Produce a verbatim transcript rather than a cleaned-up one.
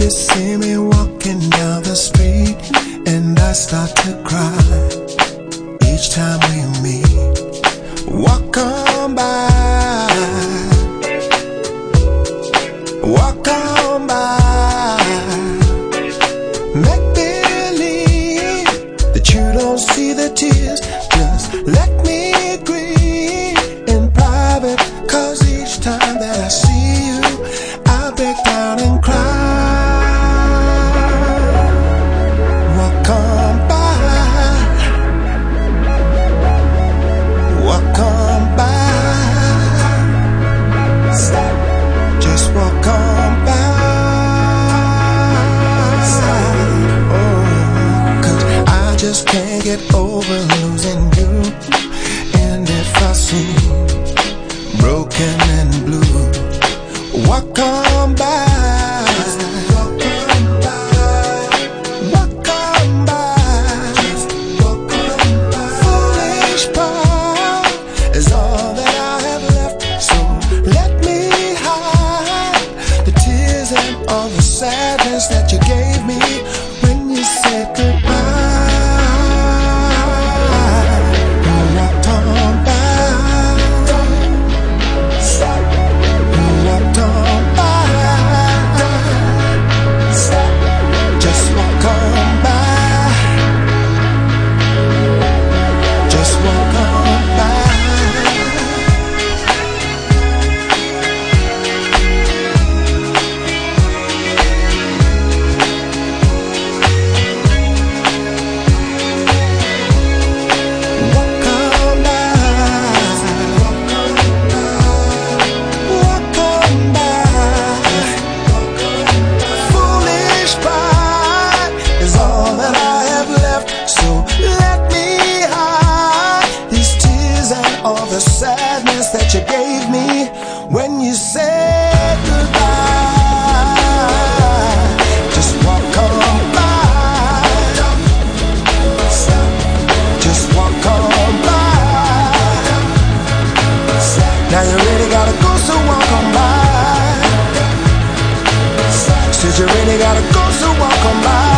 You see me walking down the street and I start to cry each time we meet. Walk on by, walk on by. Make believe that you don't see the tears. Just let me grieve in private, 'cause each time that I see you, I break down and cry. Walk on by, walk on by. Just walk on by. Oh, 'cause I just can't get over losing you. And if I seem broken and blue, walk on by. Walk on by. Foolish part is all that I have left. So let me hide the tears and all the sadness that you gave me when you said goodbye. You walked on by. You walked on by. Just walk on by. Just walk on by. Walk on by. Walk on by. Foolish pride is all that I have left. So let me hide these tears and all the sadness that you gave me when you said goodbye. Just walk on by. Just walk on by. Now you really gotta go, so walk on by. Said you really gotta go, so walk on by.